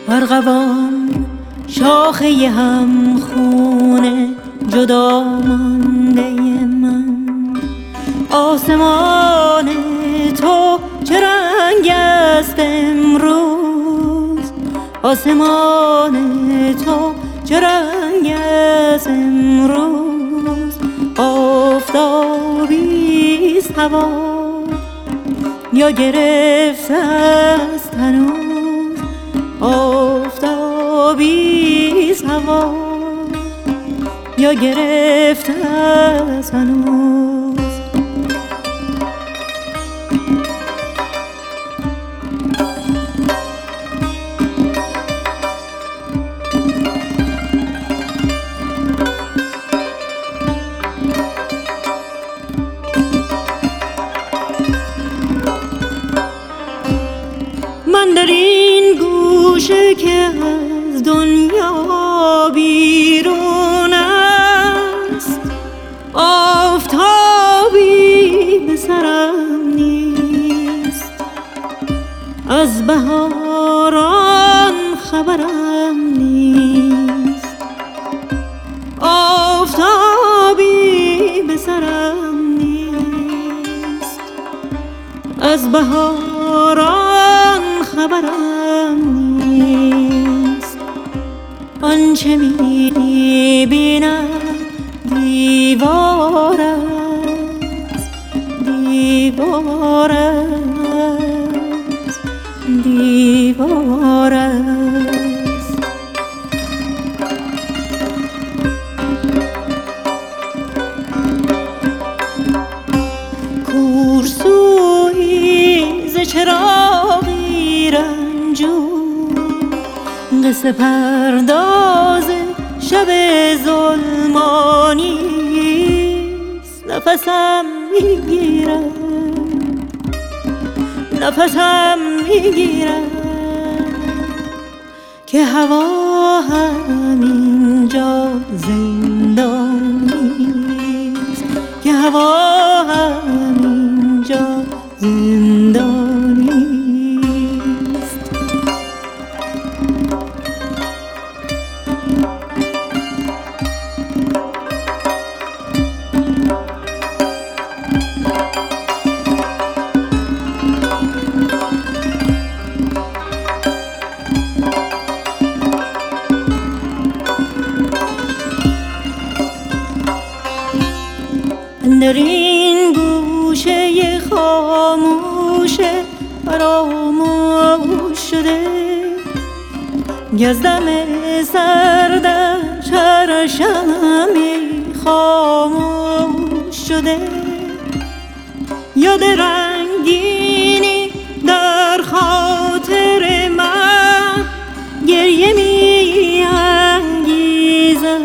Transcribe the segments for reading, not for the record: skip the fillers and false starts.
ارغوان شاخه هم خونه جدا مانده من. آسمان تو چه رنگ است امروز؟ آسمان تو چه رنگ است امروز؟ آفتابی است هوا یا گرفته است هنوز؟ آفتابی است هوا یا گرفته است هنوز؟ من در این گوشه که از دنیا بیرون است، آفتابی به سرم نیست، از بهاران خبرم نیست. آفتابی به سرم نیست، از بهاران خبرم نیست. آنچه می‌بینم دیوار است، دیوار است، دیوار است. کورسویی ز چراغی رنجور، قصه پرداز شب ظلمانی است. نفسم میگیرد، نفسم میگیرد که هوا همینجا زندانی است، که هوا همینجا زندانی است. در این گوشه خاموش فراموش شده، گزدم سردش هر شمی خاموش شده. یاد رنگینی در خاطر من گریه می انگیزد.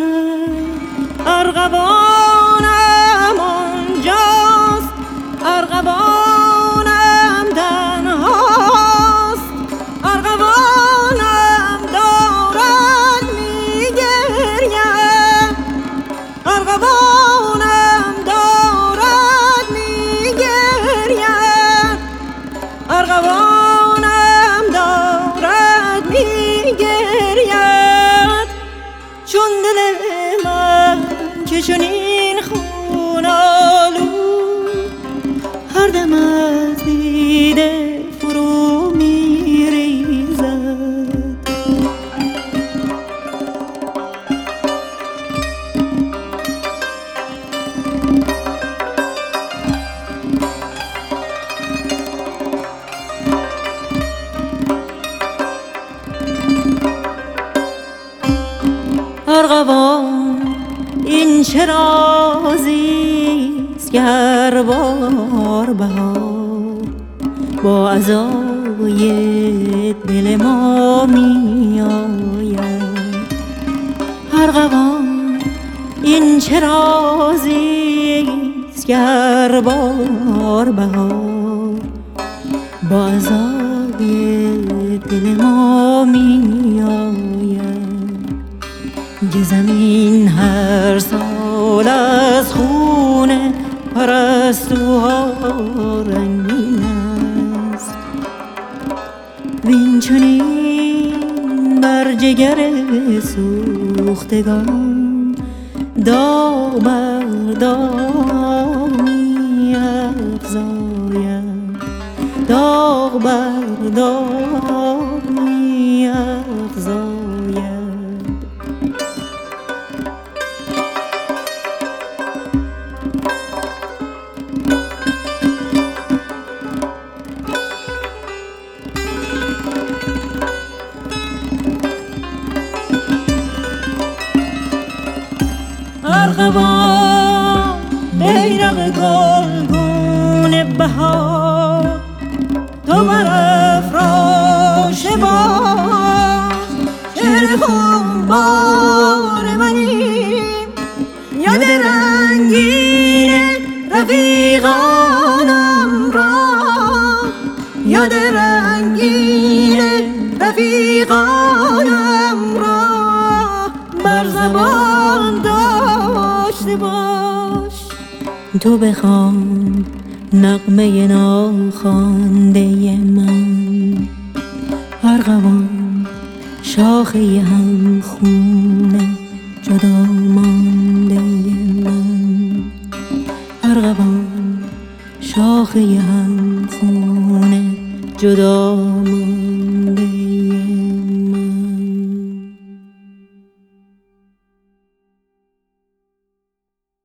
ارغوانم آنجاست، ارغوانم تنهاست، ارغوانم دارد میگرید، ارغوانم دارد میگرید، ارغوانم دارد میگرید. چون دل من که چنین خون آلود هر دم از دیده فرو میریزد. ارغوان این چه رازیست که هر بار بهار با عزای دل ما می آید. ارغوان این چه رازیست که هر بار بهار با عزای دل ما می آید. که زمین هر سال از خون پرستوها رنگین است. وین چنین بر جگر سوختگان داغ بر داغ می افزاید، داغ بر داغ می افزاید. ارغوان بیرق گلگون بهار، تو برافراش باز شعر خونبار منی، یاد رنگین رفیقانم را، یاد رنگین رفیقانم را بر زبان داشته باش. تو بخوان نغمه ناخوانده من، ارغوان شاخه هم خونه جدا مانده من، ارغوان شاخه هم خونه جدا مانده